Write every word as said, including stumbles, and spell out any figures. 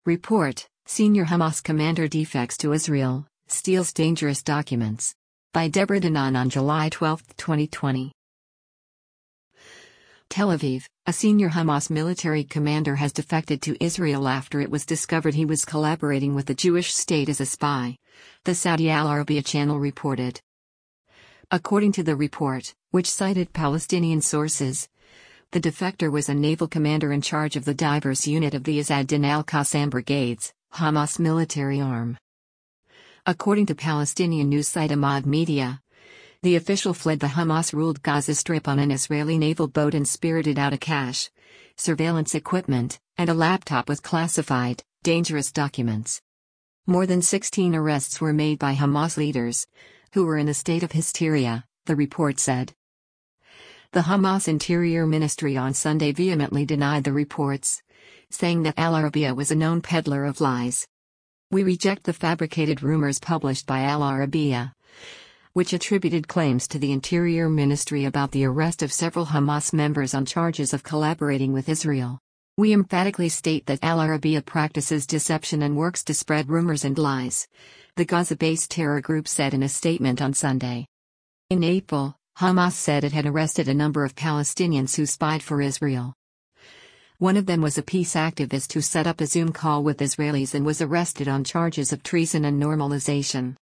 Report: Senior Hamas commander defects to Israel, steals dangerous documents. By Deborah Danan on July twelfth, twenty twenty. Tel Aviv: a senior Hamas military commander has defected to Israel after it was discovered he was collaborating with the Jewish state as a spy, the Saudi Al Arabiya channel reported. According to the report, which cited Palestinian sources, the defector was a naval commander in charge of the diverse unit of the Izz ad-Din al-Qassam brigades, Hamas military arm. According to Palestinian news site Ahmad Media, the official fled the Hamas-ruled Gaza Strip on an Israeli naval boat and spirited out a cache, surveillance equipment, and a laptop with classified, dangerous documents. More than sixteen arrests were made by Hamas leaders, who were in a state of hysteria, the report said. The Hamas Interior Ministry on Sunday vehemently denied the reports, saying that Al Arabiya was a known peddler of lies. "We reject the fabricated rumors published by Al Arabiya, which attributed claims to the Interior Ministry about the arrest of several Hamas members on charges of collaborating with Israel. We emphatically state that Al Arabiya practices deception and works to spread rumors and lies," the Gaza-based terror group said in a statement on Sunday. In April, Hamas said it had arrested a number of Palestinians who spied for Israel. One of them was a peace activist who set up a Zoom call with Israelis and was arrested on charges of treason and normalization.